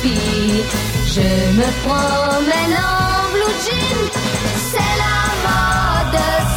filles. Je me promène en blue jean, c'est la mode,